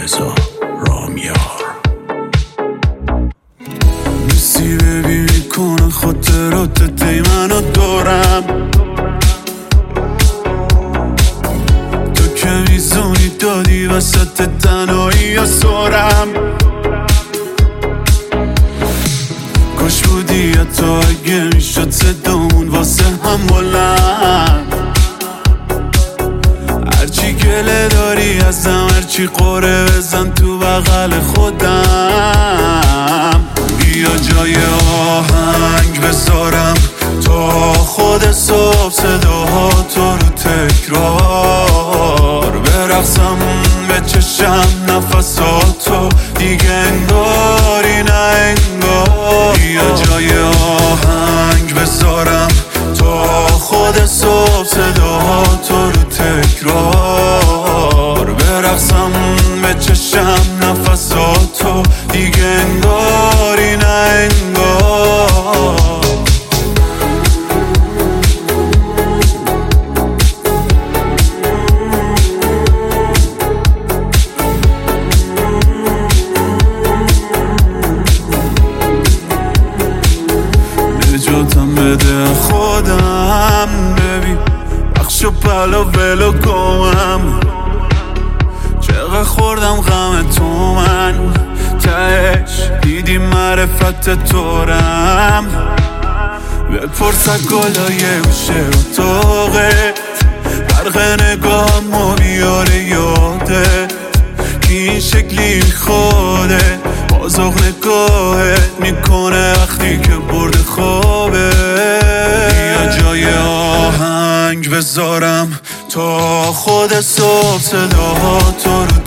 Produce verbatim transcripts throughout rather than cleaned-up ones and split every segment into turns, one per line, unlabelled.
رضا رامیار. نیستی ببینی کنه خاطرات دی منو دارم، تو که میزونی دادی وسط تنهایی یا سارم. کاش بودی حتی اگه میشد صدامون واسه هم بلند. هرچی گله داری ازم، هرچی قره بزن تو بغل خودم. بیا جای آهنگ بذارم تا خود صبح صداها تو رو تکرار برقصم، به چشم نفساتو دیگه انگاری نه انگار. بیا جای آهنگ بذارم تا خود صبح صداها تو رو تکرار برقصم، به چشم نفساتو دیگه انگاری نه انگار. نجاتم بده خودم، ببین بخش و پلا ولو گمم. چقدر خوردم غم تو من، تهش دیدی معرفت تورم. بپرس از گلای گوشه اتاقت، برق نگاهمو بیاره یادت که این شکلی خوده. بازاق نگاهت میکنه وقتی که برد خوابه. بیا جای آهنگ بذارم تا خود صبح صداها تو رو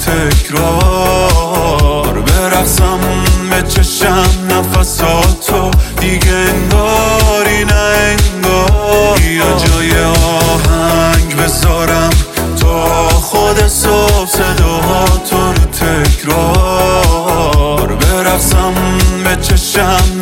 تکرار برقصم، به چشم نفساتو دیگه انگاری نه انگار. بیا جای آهنگ بذارم تا خود صبح صداها تو رو تکرار برقصم، به چشم